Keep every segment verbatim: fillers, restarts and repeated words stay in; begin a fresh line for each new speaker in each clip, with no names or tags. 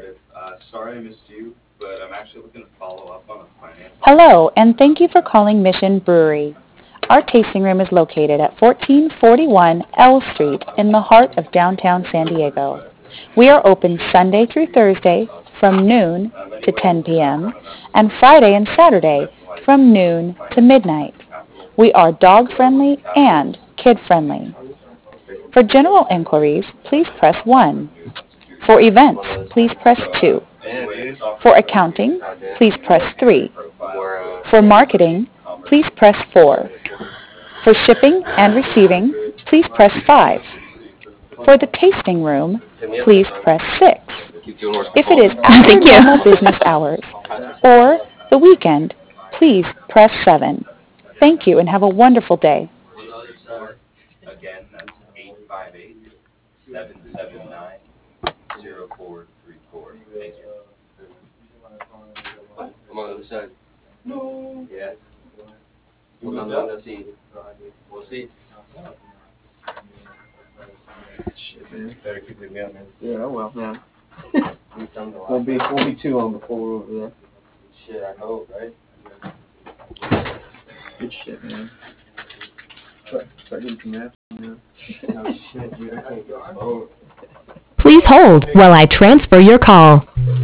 Hello, and thank you for calling Mission Brewery. Our tasting room is located at fourteen forty-one L Street in the heart of downtown San Diego. We are open Sunday through Thursday from noon to ten p.m. and Friday and Saturday from noon to midnight. We are dog-friendly and kid-friendly. For general inquiries, please press one. For events, please press two. For accounting, please press three. For marketing, please press four. For shipping and receiving, please press five. For the tasting room, please press six. If it is after
Thank you.
normal business hours or the weekend, please press seven. Thank you and have a wonderful day.
I'm on the other side. Yeah. We'll come down and see. We'll see. Shit, man. Better keep it going, man.
Yeah, well, man.
Need something to
Won't be,
watch.
won't be too long before we're over there.
Shit, I hope, right?
Good shit, man. Start, start getting some naps, man.
No shit, dude. I can't get a boat.
Please hold while I transfer your call.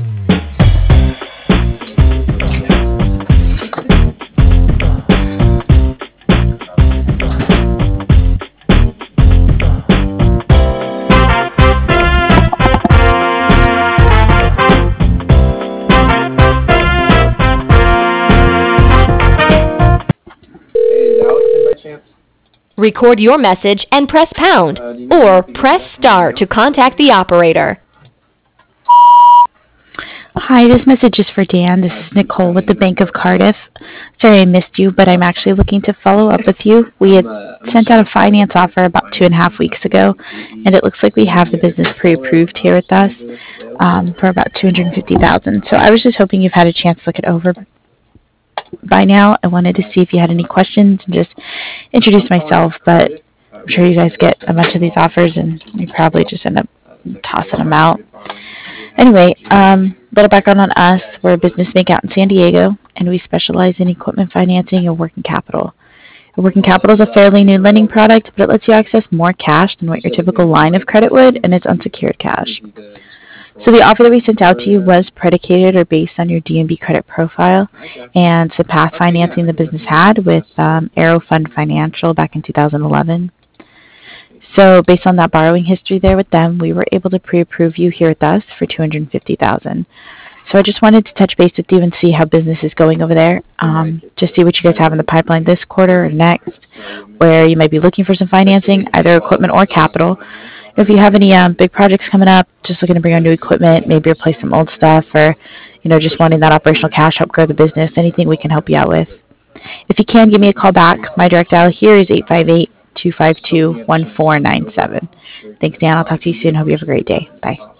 Hey, is Alex in by chance?
Record your message and press pound,
Uh, do you
or
think you
press
can-
star to contact the operator.
Hi, this message is for Dan. This is Nicole with the Bank of Cardiff. Sorry I missed you, but I'm actually looking to follow up with you. We had sent out a finance offer about two and a half weeks ago, and it looks like we have the business pre-approved here with us um, for about two hundred fifty thousand dollars. So I was just hoping you've had a chance to look it over by now. I wanted to see if you had any questions and just introduce myself, but I'm sure you guys get a bunch of these offers, and you probably just end up tossing them out. Anyway, um, a little background on us. We're a business bank out in San Diego, and we specialize in equipment financing and working capital. A working capital is a fairly new lending product, but it lets you access more cash than what your typical line of credit would, and it's unsecured cash. So the offer that we sent out to you was predicated or based on your D and B credit profile and some past financing the business had with um, Aero Fund Financial back in two thousand eleven. So based on that borrowing history there with them, we were able to pre-approve you here with us for two hundred fifty thousand dollars. So I just wanted to touch base with you and see how business is going over there. Um, just see what you guys have in the pipeline this quarter or next, where you might be looking for some financing, either equipment or capital. If you have any um, big projects coming up, just looking to bring on new equipment, maybe replace some old stuff, or you know, just wanting that operational cash, help grow the business, anything we can help you out with. If you can, give me a call back. My direct dial here is eight five eight, two five two, one four nine seven. Thanks, Dan. I'll talk to you soon. Hope you have a great day. Bye.